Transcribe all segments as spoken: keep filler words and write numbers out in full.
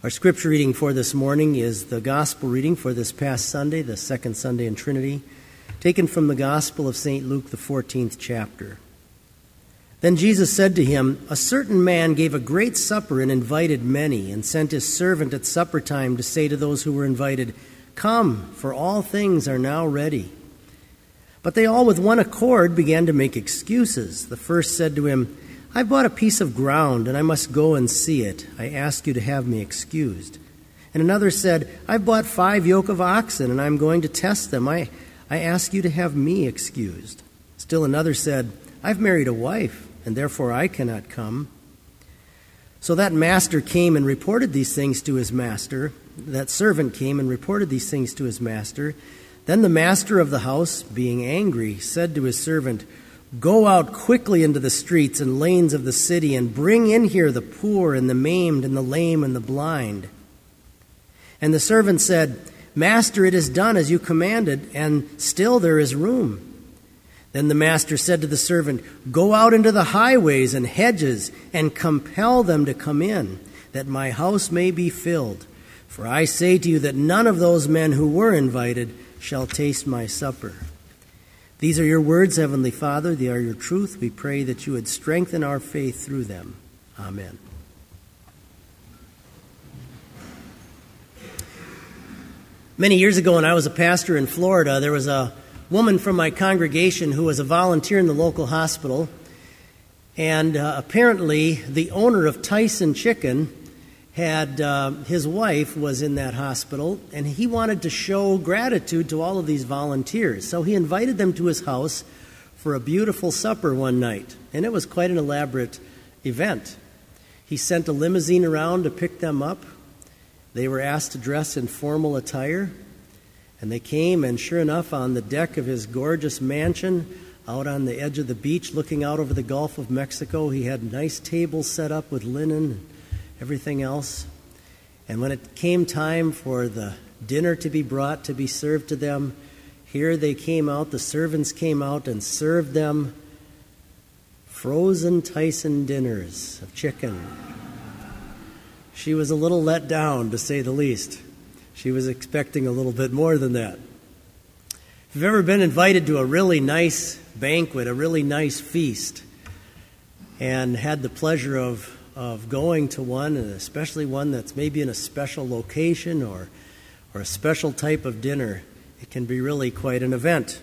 Our scripture reading for this morning is the gospel reading for this past Sunday, the second Sunday in Trinity, taken from the Gospel of Saint Luke, the fourteenth chapter. Then Jesus said to him, "A certain man gave a great supper and invited many, and sent his servant at supper time to say to those who were invited, 'Come, for all things are now ready.' But they all with one accord began to make excuses. The first said to him, 'I bought a piece of ground, and I must go and see it. I ask you to have me excused.' And another said, 'I've bought five yoke of oxen, and I'm going to test them. I, I ask you to have me excused.' Still another said, 'I've married a wife, and therefore I cannot come.' So that master came and reported these things to his master. That servant came and reported these things to his master. Then the master of the house, being angry, said to his servant, 'Go out quickly into the streets and lanes of the city and bring in here the poor and the maimed and the lame and the blind.' And the servant said, 'Master, it is done as you commanded, and still there is room.' Then the master said to the servant, 'Go out into the highways and hedges and compel them to come in, that my house may be filled. For I say to you that none of those men who were invited shall taste my supper.' These are your words, Heavenly Father. They are your truth. We pray that you would strengthen our faith through them. Amen. Many years ago, when I was a pastor in Florida, there was a woman from my congregation who was a volunteer in the local hospital. And uh, apparently, the owner of Tyson Chicken had, uh, his wife was in that hospital, and he wanted to show gratitude to all of these volunteers. So he invited them to his house for a beautiful supper one night, and it was quite an elaborate event. He sent a limousine around to pick them up. They were asked to dress in formal attire, and they came, and sure enough, on the deck of his gorgeous mansion, out on the edge of the beach, looking out over the Gulf of Mexico, he had nice tables set up with linen, everything else. And when it came time for the dinner to be brought, to be served to them, here they came out, the servants came out and served them frozen Tyson dinners of chicken. She was a little let down, to say the least. She was expecting a little bit more than that. If you've ever been invited to a really nice banquet, a really nice feast, and had the pleasure of of going to one, and especially one that's maybe in a special location or or a special type of dinner, it can be really quite an event.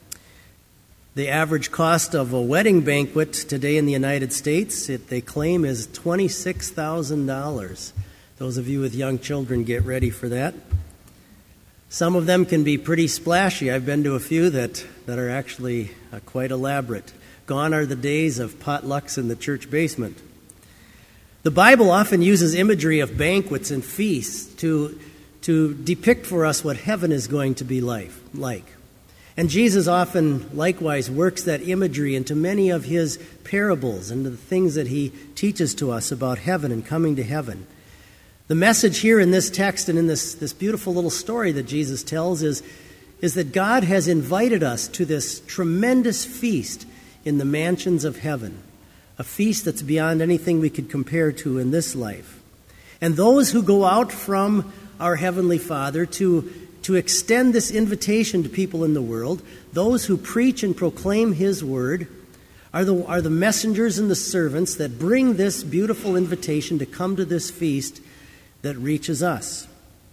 The average cost of a wedding banquet today in the United States, it, they claim, is twenty-six thousand dollars. Those of you with young children, get ready for that. Some of them can be pretty splashy. I've been to a few that, that are actually uh, quite elaborate. Gone are the days of potlucks in the church basement. The Bible often uses imagery of banquets and feasts to, to depict for us what heaven is going to be like. like. And Jesus often likewise works that imagery into many of his parables and the things that he teaches to us about heaven and coming to heaven. The message here in this text and in this, this beautiful little story that Jesus tells is, is that God has invited us to this tremendous feast in the mansions of heaven. A feast that's beyond anything we could compare to in this life. And those who go out from our Heavenly Father to, to extend this invitation to people in the world, those who preach and proclaim his word, are the, are the messengers and the servants that bring this beautiful invitation to come to this feast that reaches us.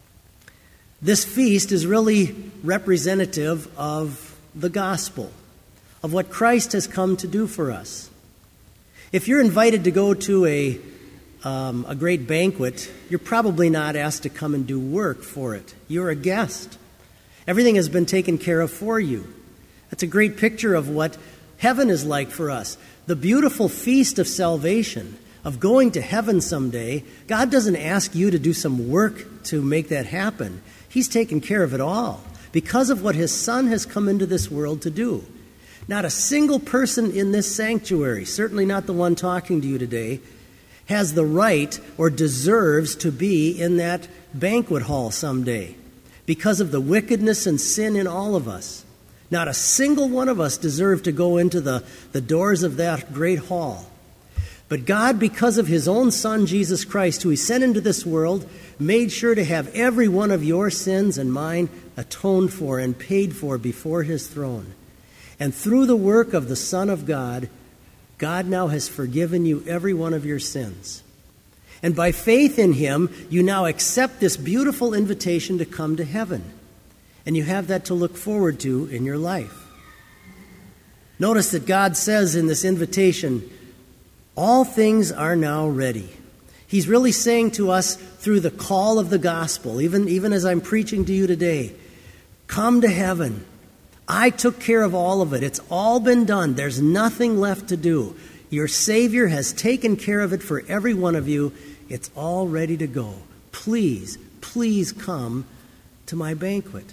This feast is really representative of the gospel, of what Christ has come to do for us. If you're invited to go to a, um, a great banquet, you're probably not asked to come and do work for it. You're a guest. Everything has been taken care of for you. That's a great picture of what heaven is like for us. The beautiful feast of salvation, of going to heaven someday. God doesn't ask you to do some work to make that happen. He's taken care of it all because of what his Son has come into this world to do. Not a single person in this sanctuary, certainly not the one talking to you today, has the right or deserves to be in that banquet hall someday because of the wickedness and sin in all of us. Not a single one of us deserve to go into the, the doors of that great hall. But God, because of his own Son, Jesus Christ, who he sent into this world, made sure to have every one of your sins and mine atoned for and paid for before his throne. And through the work of the Son of God, God now has forgiven you every one of your sins. And by faith in him, you now accept this beautiful invitation to come to heaven. And you have that to look forward to in your life. Notice that God says in this invitation, all things are now ready. He's really saying to us through the call of the gospel, even, even as I'm preaching to you today, come to heaven. I took care of all of it. It's all been done. There's nothing left to do. Your Savior has taken care of it for every one of you. It's all ready to go. Please, please come to my banquet.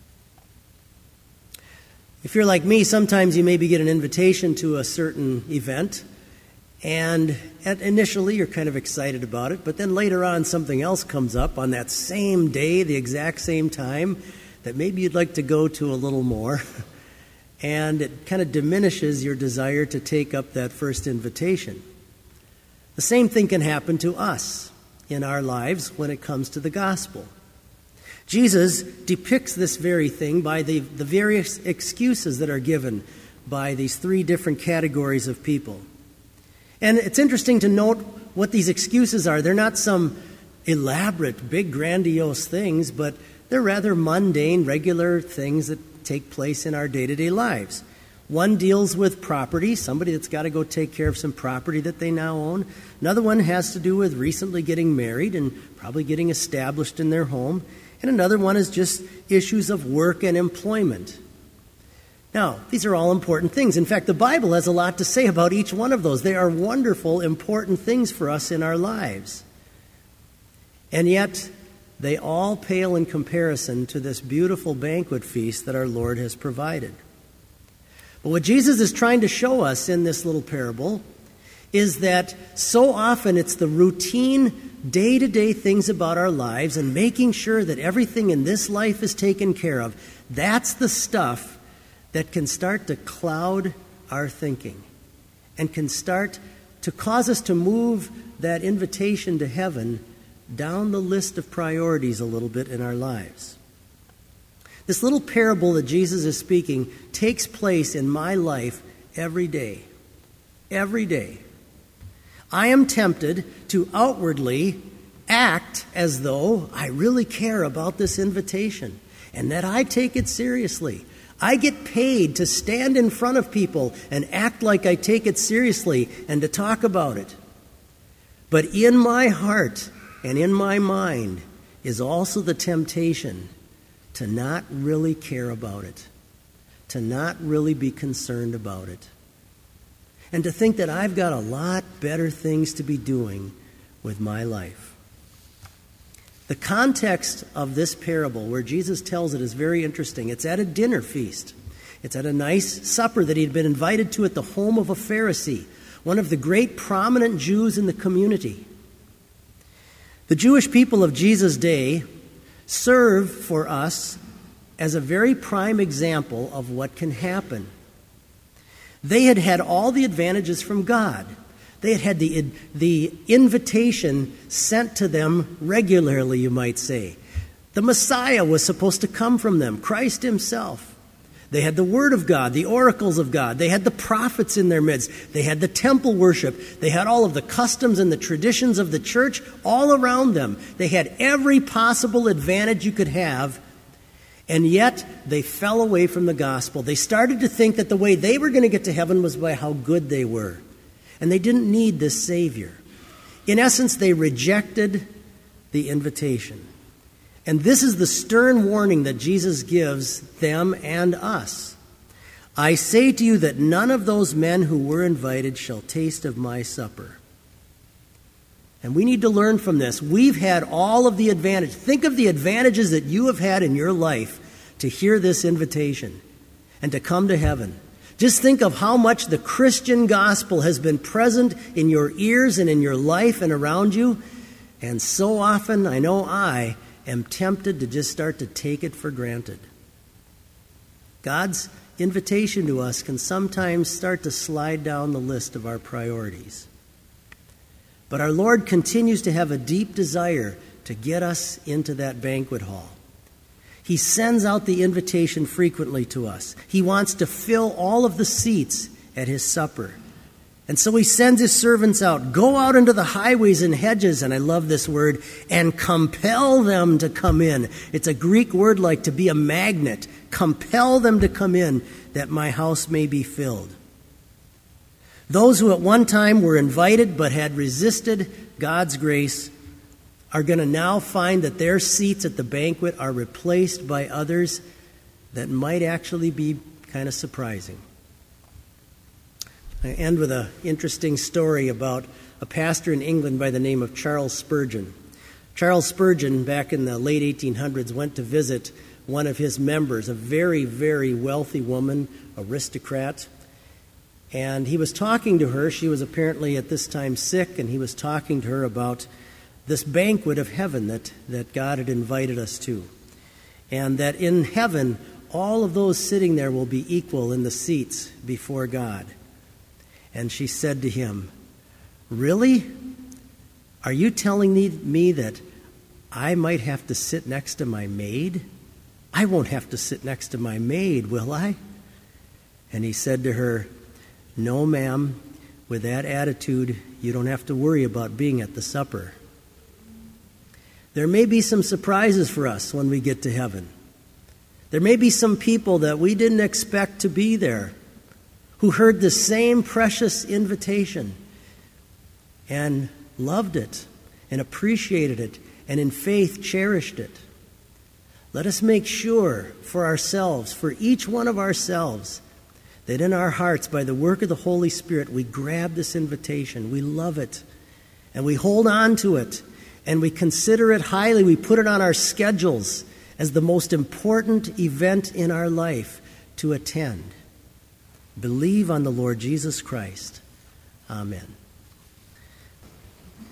If you're like me, sometimes you maybe get an invitation to a certain event, and at initially you're kind of excited about it, but then later on something else comes up on that same day, the exact same time, that maybe you'd like to go to a little more, and it kind of diminishes your desire to take up that first invitation. The same thing can happen to us in our lives when it comes to the gospel. Jesus depicts this very thing by the, the various excuses that are given by these three different categories of people. And it's interesting to note what these excuses are. They're not some elaborate, big, grandiose things, but they're rather mundane, regular things that take place in our day-to-day lives. One deals with property, somebody that's got to go take care of some property that they now own. Another one has to do with recently getting married and probably getting established in their home. And another one is just issues of work and employment. Now, these are all important things. In fact, the Bible has a lot to say about each one of those. They are wonderful, important things for us in our lives. And yet, they all pale in comparison to this beautiful banquet feast that our Lord has provided. But what Jesus is trying to show us in this little parable is that so often it's the routine, day-to-day things about our lives and making sure that everything in this life is taken care of. That's the stuff that can start to cloud our thinking and can start to cause us to move that invitation to heaven down the list of priorities a little bit in our lives. This little parable that Jesus is speaking takes place in my life every day. Every day. I am tempted to outwardly act as though I really care about this invitation and that I take it seriously. I get paid to stand in front of people and act like I take it seriously and to talk about it. But in my heart and in my mind is also the temptation to not really care about it, to not really be concerned about it, and to think that I've got a lot better things to be doing with my life. The context of this parable, where Jesus tells it, is very interesting. It's at a dinner feast. It's at a nice supper that he'd been invited to at the home of a Pharisee, one of the great prominent Jews in the community. The Jewish people of Jesus' day serve for us as a very prime example of what can happen. They had had all the advantages from God. They had had the, the invitation sent to them regularly, you might say. The Messiah was supposed to come from them, Christ himself. They had the Word of God, the oracles of God. They had the prophets in their midst. They had the temple worship. They had all of the customs and the traditions of the church all around them. They had every possible advantage you could have, and yet they fell away from the gospel. They started to think that the way they were going to get to heaven was by how good they were. And they didn't need this Savior. In essence, they rejected the invitation. And this is the stern warning that Jesus gives them and us. I say to you that none of those men who were invited shall taste of my supper. And we need to learn from this. We've had all of the advantage. Think of the advantages that you have had in your life to hear this invitation and to come to heaven. Just think of how much the Christian gospel has been present in your ears and in your life and around you. And so often, I know I am tempted to just start to take it for granted. God's invitation to us can sometimes start to slide down the list of our priorities. But our Lord continues to have a deep desire to get us into that banquet hall. He sends out the invitation frequently to us. He wants to fill all of the seats at his supper. And so he sends his servants out. Go out into the highways and hedges, and I love this word, and compel them to come in. It's a Greek word like to be a magnet. Compel them to come in, that my house may be filled. Those who at one time were invited but had resisted God's grace are going to now find that their seats at the banquet are replaced by others that might actually be kind of surprising. I end with an interesting story about a pastor in England by the name of Charles Spurgeon. Charles Spurgeon, back in the late eighteen hundreds, went to visit one of his members, a very, very wealthy woman, aristocrat. And he was talking to her. She was apparently at this time sick, and he was talking to her about this banquet of heaven that, that God had invited us to. And that in heaven, all of those sitting there will be equal in the seats before God. And she said to him, "Really? Are you telling me, me that I might have to sit next to my maid? I won't have to sit next to my maid, will I?" And he said to her, "No, ma'am, with that attitude, you don't have to worry about being at the supper." There may be some surprises for us when we get to heaven. There may be some people that we didn't expect to be there who heard the same precious invitation and loved it and appreciated it and in faith cherished it. Let us make sure for ourselves, for each one of ourselves, that in our hearts, by the work of the Holy Spirit, we grab this invitation, we love it, and we hold on to it, and we consider it highly. We put it on our schedules as the most important event in our life to attend. Believe on the Lord Jesus Christ. Amen.